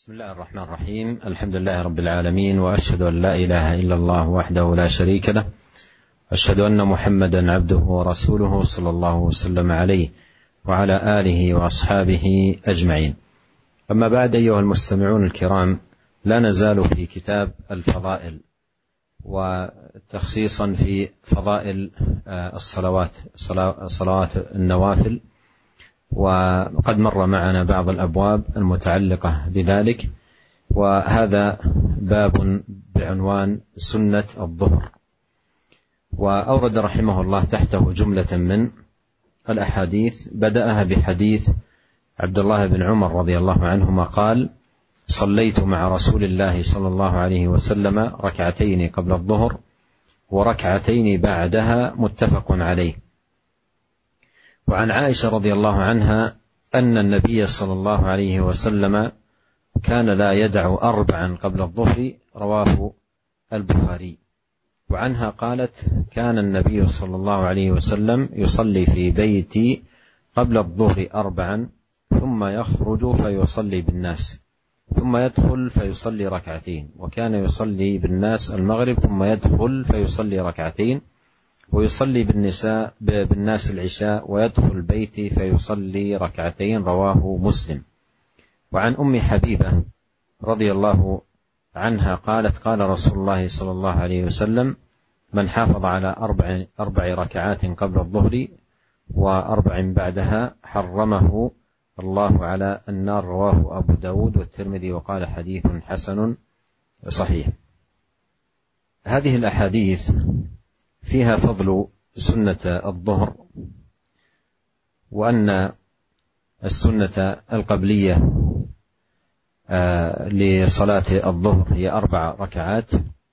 بسم الله الرحمن الرحيم. الحمد لله رب العالمين، وأشهد أن لا إله إلا الله وحده لا شريك له، أشهد أن محمدا عبده ورسوله صلى الله وسلم عليه وعلى آله وأصحابه أجمعين. أما بعد، أيها المستمعون الكرام، لا نزال في كتاب الفضائل، وتخصيصا في فضائل صلوات النوافل، وقد مر معنا بعض الأبواب المتعلقة بذلك، وهذا باب بعنوان سنة الظهر. وأورد رحمه الله تحته جملة من الأحاديث، بدأها بحديث عبد الله بن عمر رضي الله عنهما قال: صليت مع رسول الله صلى الله عليه وسلم ركعتين قبل الظهر وركعتين بعدها، متفق عليه. وعن عائشة رضي الله عنها أن النبي صلى الله عليه وسلم كان لا يدع 4 قبل الظهر، رواه البخاري. وعنها قالت: كان النبي صلى الله عليه وسلم يصلي في بيتي قبل الظهر 4، ثم يخرج فيصلي بالناس، ثم يدخل فيصلي ركعتين، وكان يصلي بالناس المغرب ثم يدخل فيصلي ركعتين، ويصلي بالناس العشاء، ويدخل بيتي فيصلي ركعتين، رواه مسلم. وعن أم حبيبة رضي الله عنها قالت: قال رسول الله صلى الله عليه وسلم: من حافظ على 4 ركعات قبل الظهر و4 بعدها حرمه الله على النار، رواه أبو داود والترمذي، وقال حديث حسن صحيح. هذه الأحاديث فيها فضل سنة الظهر، وأن السنة القبلية لصلاة الظهر هي 4 ركعات،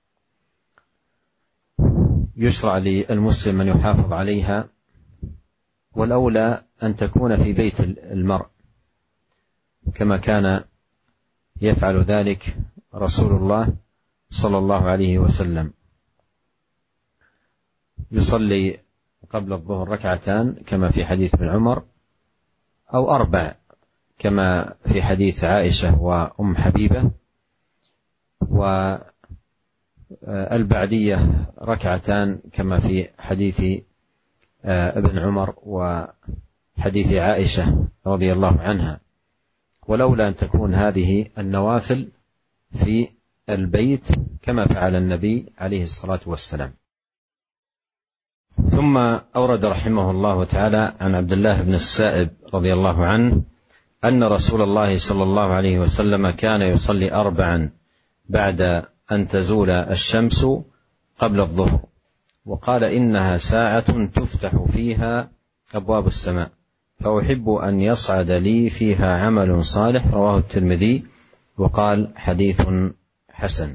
يشرع للمسلم أن يحافظ عليها، والأولى أن تكون في بيت المرء، كما كان يفعل ذلك رسول الله صلى الله عليه وسلم، يصلي قبل الظهر 2 كما في حديث ابن عمر، أو 4 كما في حديث عائشة وأم حبيبة، والبعدية 2 كما في حديث ابن عمر وحديث عائشة رضي الله عنها. ولولا أن تكون هذه النوافل في البيت كما فعل النبي عليه الصلاة والسلام. ثم أورد رحمه الله تعالى عن عبد الله بن السائب رضي الله عنه أن رسول الله صلى الله عليه وسلم كان يصلي 4 بعد أن تزول الشمس قبل الظهر، وقال: إنها ساعة تفتح فيها أبواب السماء، فأحب أن يصعد لي فيها عمل صالح، رواه الترمذي، وقال حديث حسن.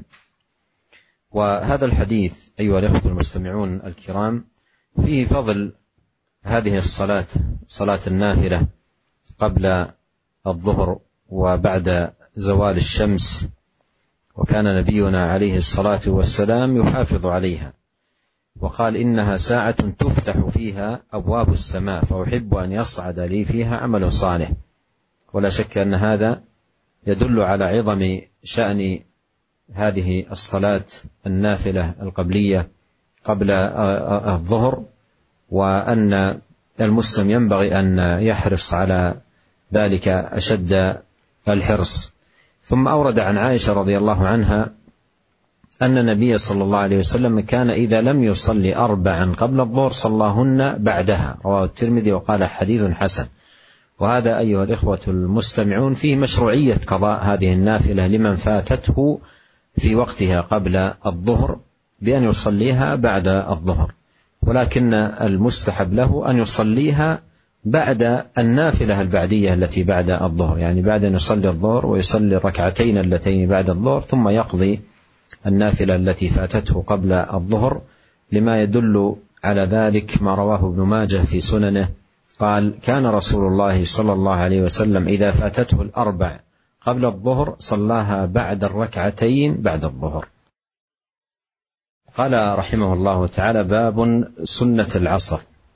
وهذا الحديث أيها الأخوة المستمعون الكرام فيه فضل هذه الصلاة، صلاة النافلة قبل الظهر وبعد زوال الشمس، وكان نبينا عليه الصلاة والسلام يحافظ عليها، وقال: إنها ساعة تفتح فيها أبواب السماء، فأحب أن يصعد لي فيها عمل صالح. ولا شك أن هذا يدل على عظم شأن هذه الصلاة النافلة القبلية قبل الظهر، وأن المسلم ينبغي أن يحرص على ذلك أشد الحرص. ثم أورد عن عائشة رضي الله عنها أن النبي صلى الله عليه وسلم كان إذا لم يصلي 4 قبل الظهر صلاهن بعدها، رواه الترمذي، وقال حديث حسن. وهذا أيها الإخوة المستمعون فيه مشروعية قضاء هذه النافلة لمن فاتته في وقتها قبل الظهر بأن يصليها بعد الظهر، ولكن المستحب له أن يصليها بعد النافلة البعدية التي بعد الظهر، يعني بعد أن يصلي الظهر ويصلي الركعتين اللتين بعد الظهر، ثم يقضي النافلة التي فاتته قبل الظهر، لما يدل على ذلك ما رواه ابن ماجه في سننه قال: كان رسول الله صلى الله عليه وسلم إذا فاتته 4 قبل الظهر صلاها بعد 2 بعد الظهر. قال رحمه الله تعالى: باب سنة العصر.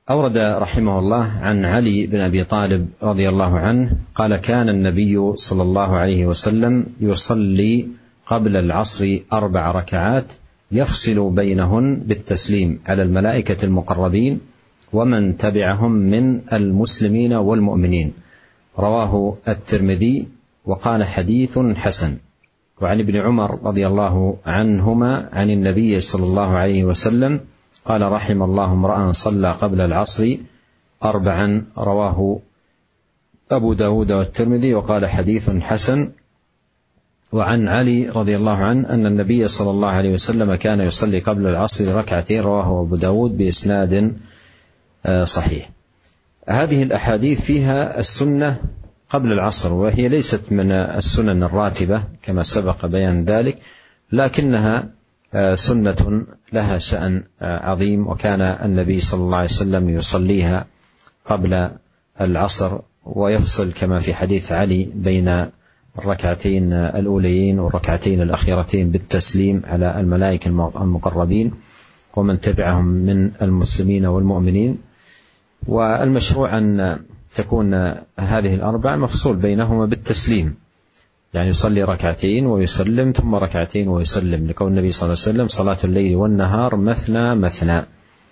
أورد رحمه الله عن علي بن أبي طالب رضي الله عنه قال: كان النبي صلى الله عليه وسلم يصلي قبل العصر 4 ركعات يفصل بينهن بالتسليم على الملائكة المقربين ومن تبعهم من المسلمين والمؤمنين. رواه الترمذي وقال: حديث حسن. وعن ابن عمر رضي الله عنهما عن النبي صلى الله عليه وسلم قال: رحم الله امرأ صلى قبل العصر 4. رواه أبو داود والترمذي وقال: حديث حسن. وعن علي رضي الله عنه أن النبي صلى الله عليه وسلم كان يصلي قبل العصر 2 ركعات، رواه أبو داود بإسناد صحيح. هذه الأحاديث فيها السنة قبل العصر، وهي ليست من السنن الراتبة كما سبق بيان ذلك، لكنها سنة لها شأن عظيم، وكان النبي صلى الله عليه وسلم يصليها قبل العصر ويفصل كما في حديث علي بين الركعتين الأوليين والركعتين الأخيرتين بالتسليم على الملائكة المقربين ومن تبعهم من المسلمين والمؤمنين. والمشروع أن تكون هذه 4 مفصول بينهما بالتسليم، يعني يصلي 2 ركعتين ويسلم ثم 2 ركعتين ويسلم، لقول النبي صلى الله عليه وسلم: صلاة الليل والنهار مثنى مثنى.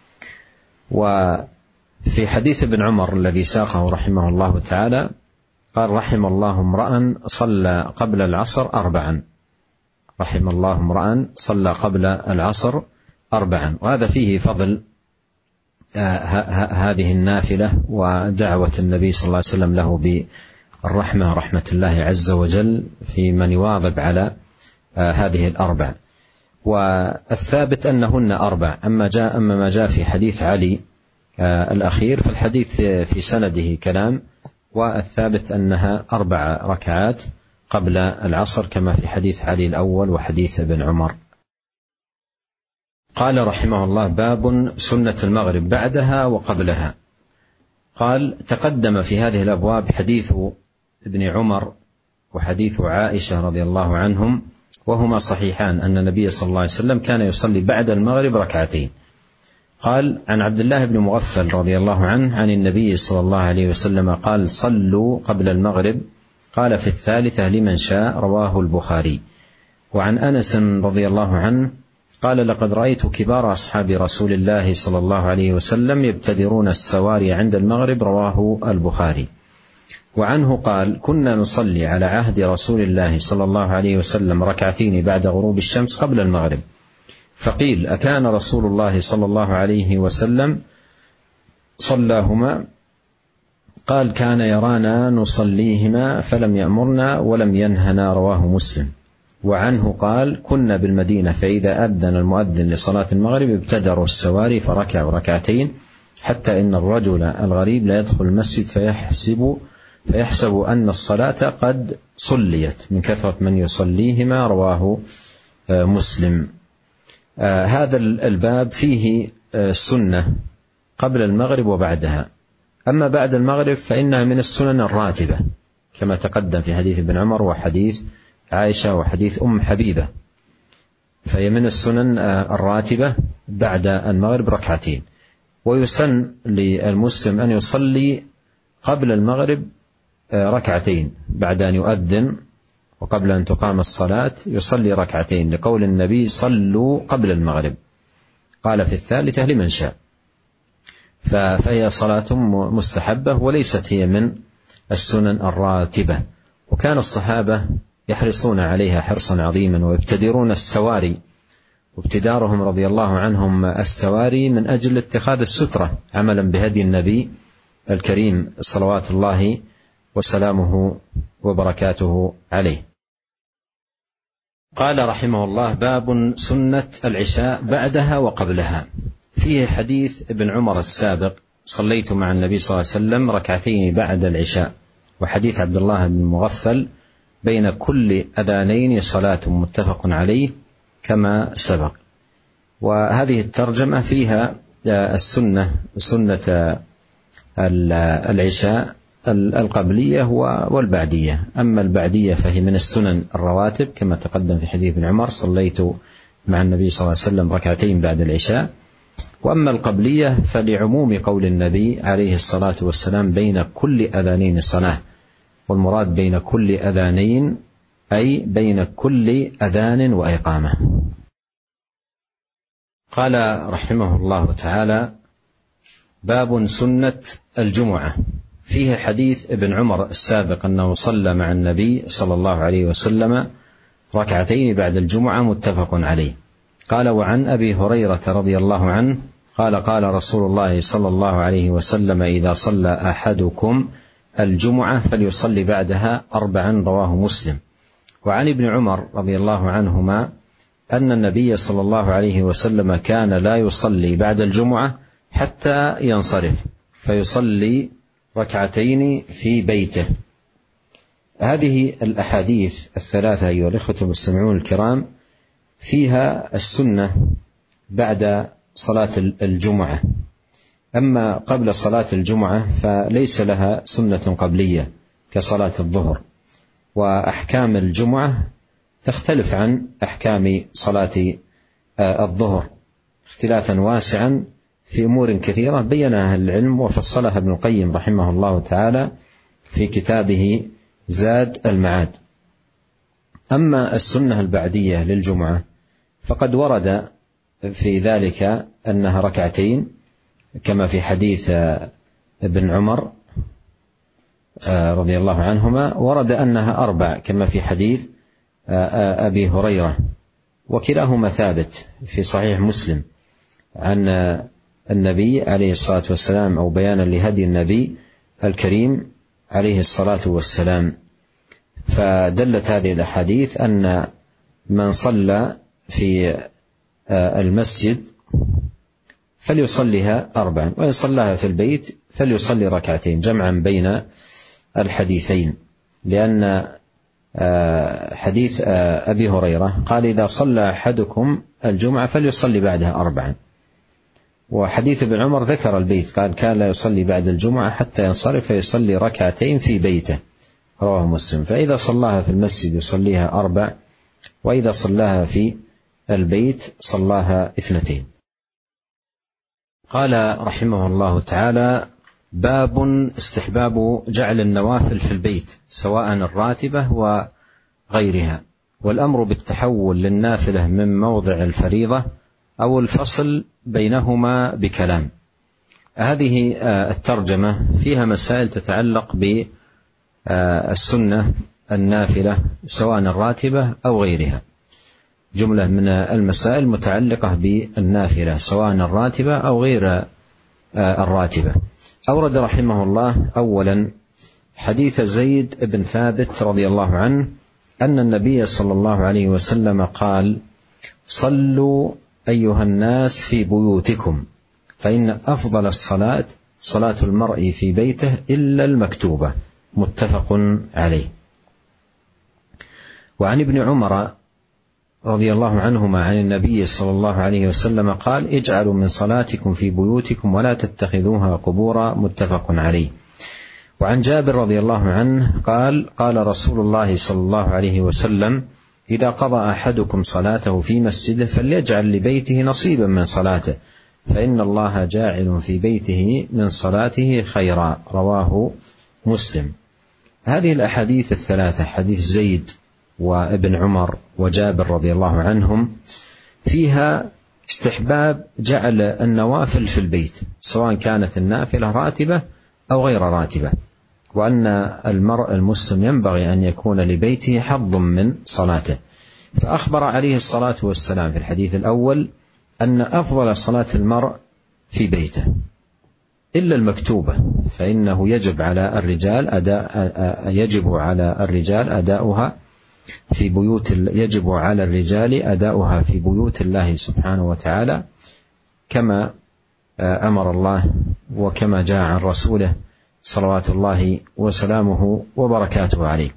وفي حديث ابن عمر الذي ساقه رحمه الله تعالى قال: رحم الله امرأ صلى قبل العصر 4. رحم الله امرأ صلى قبل العصر 4. وهذا فيه فضل هذه النافلة ودعوة النبي صلى الله عليه وسلم له بالرحمة، رحمة الله عز وجل في من يواظب على هذه 4. والثابت أنهن 4. أما ما جاء في حديث علي الأخير فالحديث في سنده كلام، والثابت أنها 4 ركعات قبل العصر كما في حديث علي الأول وحديث ابن عمر. قال رحمه الله: باب سنة المغرب بعدها وقبلها. قال: تقدم في هذه الأبواب حديث ابن عمر وحديث عائشة رضي الله عنهم، وهما صحيحان، أن النبي صلى الله عليه وسلم كان يصلي بعد المغرب 2 ركعتين. قال: عن عبد الله بن مغفل رضي الله عنه عن النبي صلى الله عليه وسلم قال: صلوا قبل المغرب، قال: في 3 لمن شاء. رواه البخاري. وعن أنس رضي الله عنه قال: لقد رأيت كبار أصحاب رسول الله صلى الله عليه وسلم يبتدرون السواري عند المغرب. رواه البخاري. وعنه قال: كنا نصلي على عهد رسول الله صلى الله عليه وسلم 2 ركعتين بعد غروب الشمس قبل المغرب، فقيل: أكان رسول الله صلى الله عليه وسلم صلاهما؟ قال: كان يرانا نصليهما فلم يأمرنا ولم ينهنا. رواه مسلم. وعنه قال: كنا بالمدينة فإذا أذن المؤذن لصلاة المغرب ابتدروا السواري فركعوا 2 ركعتين، حتى إن الرجل الغريب لا يدخل المسجد فيحسب أن الصلاة قد صليت من كثرة من يصليهما. رواه مسلم. هذا الباب فيه السنة قبل المغرب وبعدها. أما بعد المغرب فإنها من السنن الراتبة كما تقدم في حديث ابن عمر وحديث عائشة وحديث أم حبيبة، فهي من السنن الراتبة بعد المغرب 2 ركعتين. ويسن للمسلم أن يصلي قبل المغرب 2 ركعتين بعد أن يؤذن وقبل أن تقام الصلاة يصلي 2 ركعتين، لقول النبي: صلوا قبل المغرب. قال: في 3 لمن شاء. فهي صلاة مستحبة وليست هي من السنن الراتبة. وكان الصحابة يحرصون عليها حرصا عظيما ويبتدرون السواري، وابتدارهم رضي الله عنهم السواري من أجل اتخاذ السترة عملا بهدي النبي الكريم صلوات الله وسلامه وبركاته عليه. قال رحمه الله: باب سنة العشاء بعدها وقبلها. فيه حديث ابن عمر السابق: صليت مع النبي صلى الله عليه وسلم 2 ركعتين بعد العشاء، وحديث عبد الله بن مغفل: بين كل أذانين صلاة، متفق عليه كما سبق. وهذه الترجمة فيها السنة، سنة العشاء القبلية والبعدية. أما البعدية فهي من السنن الرواتب كما تقدم في حديث ابن عمر: صليت مع النبي صلى الله عليه وسلم 2 ركعتين بعد العشاء. وأما القبلية فلعموم قول النبي عليه الصلاة والسلام بين كل أذانين صلاة، والمراد بين كل أذانين أي بين كل أذان وإقامة. قال رحمه الله تعالى: باب سنة الجمعة. فيه حديث ابن عمر السابق أنه صلى مع النبي صلى الله عليه وسلم ركعتين بعد الجمعة متفق عليه. قال: وعن أبي هريرة رضي الله عنه قال: قال رسول الله صلى الله عليه وسلم: إذا صلى أحدكم الجمعة فليصلي بعدها 4. رواه مسلم. وعن ابن عمر رضي الله عنهما أن النبي صلى الله عليه وسلم كان لا يصلي بعد الجمعة حتى ينصرف فيصلي ركعتين في بيته. هذه الأحاديث الثلاثة أيها الإخوة المستمعون الكرام فيها السنة بعد صلاة الجمعة. أما قبل صلاة الجمعة فليس لها سنة قبلية كصلاة الظهر، وأحكام الجمعة تختلف عن أحكام صلاة الظهر اختلافا واسعا في أمور كثيرة بينها العلم وفصلها ابن القيم رحمه الله تعالى في كتابه زاد المعاد. أما السنة البعدية للجمعة فقد ورد في ذلك أنها ركعتين كما في حديث ابن عمر رضي الله عنهما، ورد أنها 4 كما في حديث أبي هريرة، وكلاهما ثابت في صحيح مسلم عن النبي عليه الصلاة والسلام أو بيانا لهدي النبي الكريم عليه الصلاة والسلام. فدلت هذه الأحاديث أن من صلى في المسجد فليصليها 4، وإن صلاها في البيت فليصلي ركعتين، جمعا بين الحديثين، لأن حديث أبي هريرة قال: إذا صلى أحدكم الجمعة فليصلي بعدها 4، وحديث ابن عمر ذكر البيت قال: كان لا يصلي بعد الجمعة حتى ينصرف فيصلي ركعتين في بيته. رواه مسلم. فإذا صلاها في المسجد يصليها 4، وإذا صلاها في البيت صلاها 2. قال رحمه الله تعالى: باب استحباب جعل النوافل في البيت سواء الراتبة وغيرها، والأمر بالتحول للنافلة من موضع الفريضة أو الفصل بينهما بكلام. هذه الترجمة فيها مسائل تتعلق بالسنة النافلة سواء الراتبة أو غيرها، جملة من المسائل متعلقة بالنافلة سواء الراتبة أو غير الراتبة. أورد رحمه الله أولا حديث زيد بن ثابت رضي الله عنه أن النبي صلى الله عليه وسلم قال: صلوا أيها الناس في بيوتكم، فإن أفضل الصلاة صلاة المرء في بيته إلا المكتوبة. متفق عليه. وعن ابن عمر رضي الله عنهما عن النبي صلى الله عليه وسلم قال: اجعلوا من صلاتكم في بيوتكم ولا تتخذوها قبورا. متفق عليه. وعن جابر رضي الله عنه قال: قال رسول الله صلى الله عليه وسلم: إذا قضى أحدكم صلاته في مسجده فليجعل لبيته نصيبا من صلاته، فإن الله جاعل في بيته من صلاته خيرا. رواه مسلم. هذه الأحاديث الثلاثة، حديث زيد وابن عمر وجابر رضي الله عنهم، فيها استحباب جعل النوافل في البيت سواء كانت النافلة راتبة أو غير راتبة، وأن المرء المسلم ينبغي أن يكون لبيته حظ من صلاته. فأخبر عليه الصلاة والسلام في الحديث الأول أن أفضل صلاة المرء في بيته إلا المكتوبة، فإنه يجب على الرجال أداؤها في بيوت، يجب على الرجال أداؤها في بيوت الله سبحانه وتعالى كما أمر الله وكما جاء عن رسوله صلوات الله وسلامه وبركاته عليه.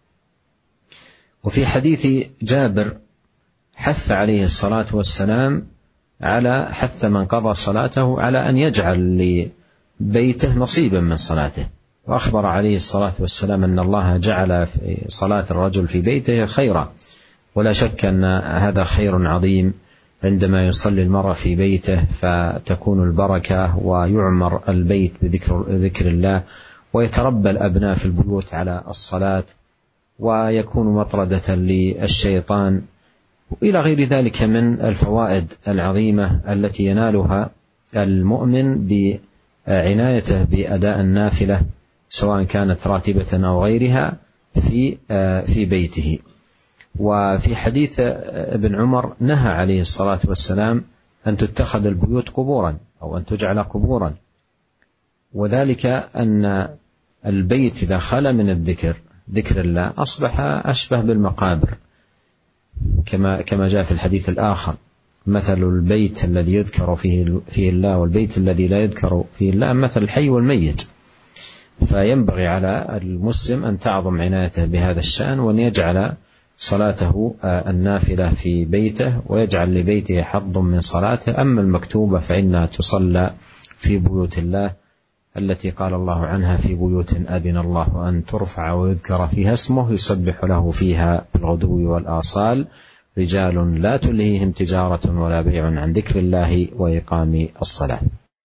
وفي حديث جابر حث عليه الصلاة والسلام على حث من قضى صلاته على أن يجعل لبيته نصيبا من صلاته، وأخبر عليه الصلاة والسلام أن الله جعل صلاة الرجل في بيته خيرا، ولا شك أن هذا خير عظيم عندما يصلي المرء في بيته فتكون البركة ويعمر البيت بذكر الله، ويتربى الأبناء في البيوت على الصلاة، ويكون مطردة للشيطان، إلى غير ذلك من الفوائد العظيمة التي ينالها المؤمن بعنايته بأداء النافلة سواء كانت راتبة أو غيرها في بيته. وفي حديث ابن عمر نهى عليه الصلاة والسلام أن تتخذ البيوت قبورا أو أن تجعل قبورا، وذلك أن البيت إذا خلا من ذكر الله أصبح أشبه بالمقابر، كما جاء في الحديث الآخر: مثل البيت الذي يذكر فيه الله والبيت الذي لا يذكر فيه الله مثل الحي والميت. فينبغي على المسلم أن تعظم عنايته بهذا الشأن، وأن يجعل صلاته النافلة في بيته، ويجعل لبيته حظ من صلاته. أما المكتوبة فإنها تصلى في بيوت الله التي قال الله عنها: في بيوت أذن الله أن ترفع ويذكر فيها اسمه يسبح له فيها بالغدو والآصال رجال لا تلهيهم تجارة ولا بيع عن ذكر الله وإقام الصلاة.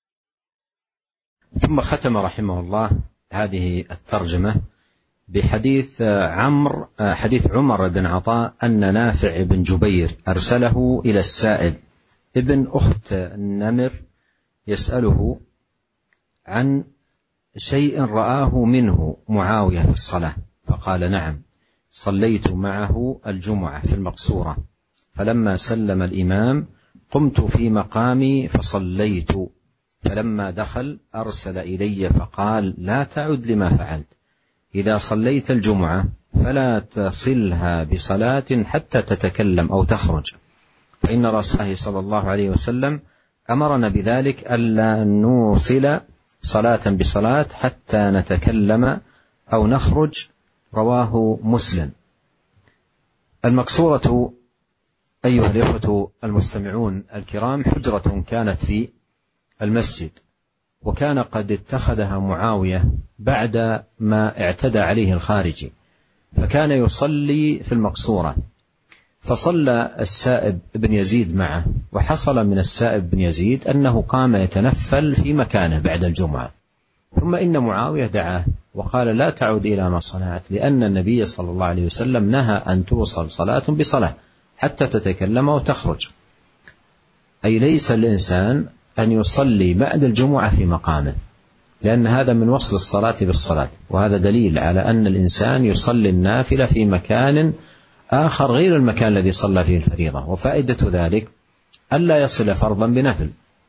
ثم ختم رحمه الله هذه الترجمة بحديث حديث عمر بن عطاء أن نافع بن جبير أرسله إلى السائب ابن أخت النمر يسأله عن شيء رآه منه معاوية في الصلاة، فقال: نعم، صليت معه الجمعة في المقصورة، فلما سلم الإمام قمت في مقامي فصليت، فلما دخل أرسل إلي فقال: لا تعد لما فعلت، إذا صليت الجمعة فلا تصلها بصلاة حتى تتكلم أو تخرج، فإن رسول الله صلى الله عليه وسلم أمرنا بذلك ألا نوصل صلاة بصلاة حتى نتكلم أو نخرج. رواه مسلم. المقصورة أيها الإخوة المستمعون الكرام حجرة كانت في المسجد، وكان قد اتخذها معاوية بعد ما اعتدى عليه الخارجي، فكان يصلي في المقصورة، فصلى السائب بن يزيد معه، وحصل من السائب بن يزيد أنه قام يتنفل في مكانه بعد الجمعة، ثم إن معاوية دعاه وقال: لا تعود إلى ما صنعت، لأن النبي صلى الله عليه وسلم نهى أن توصل صلاة بصلاة حتى تتكلم وتخرج، أي ليس الإنسان أن يصلي بعد الجمعة في مقامه، لأن هذا من وصل الصلاة بالصلاة، وهذا دليل على أن الإنسان يصلي النافلة في مكان آخر غير المكان الذي صلى فيه الفريضة. وفائدة ذلك ألا يصل فرضا بنفل،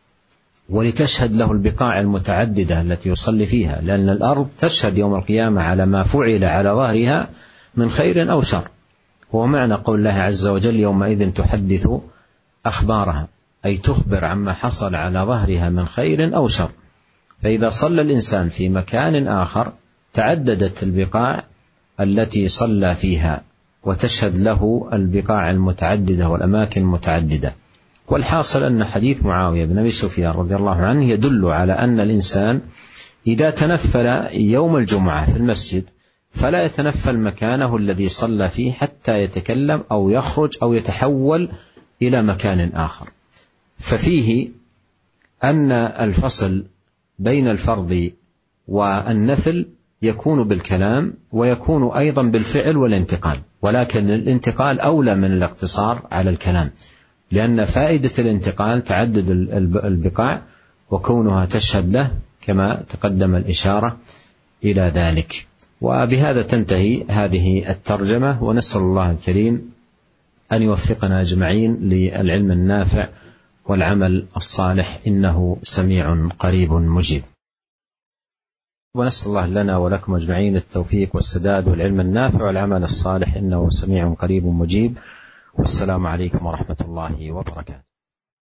ولتشهد له البقاع المتعددة التي يصلي فيها، لأن الأرض تشهد يوم القيامة على ما فعل على ظهرها من خير أو شر، هو معنى قول الله عز وجل: يومئذ تحدث أخبارها، أي تخبر عما حصل على ظهرها من خير أو شر. فإذا صلى الإنسان في مكان آخر تعددت البقاع التي صلى فيها، وتشهد له البقاع المتعددة والأماكن المتعددة. والحاصل أن حديث معاوية بن أبي سفيان رضي الله عنه يدل على أن الإنسان إذا تنفل يوم الجمعة في المسجد فلا يتنفل مكانه الذي صلى فيه حتى يتكلم أو يخرج أو يتحول إلى مكان آخر. ففيه أن الفصل بين الفرض والنفل يكون بالكلام، ويكون أيضا بالفعل والانتقال، ولكن الانتقال أولى من الاقتصار على الكلام، لأن فائدة الانتقال تعدد البقاع وكونها تشهد له، كما تقدم الإشارة إلى ذلك. وبهذا تنتهي هذه الترجمة، ونسأل الله الكريم أن يوفقنا أجمعين للعلم النافع والعمل الصالح، إنه سميع قريب مجيب. ونسأل الله لنا ولكم أجمعين التوفيق والسداد والعلم النافع والعمل الصالح، إنه سميع قريب مجيب. والسلام عليكم ورحمة الله وبركاته.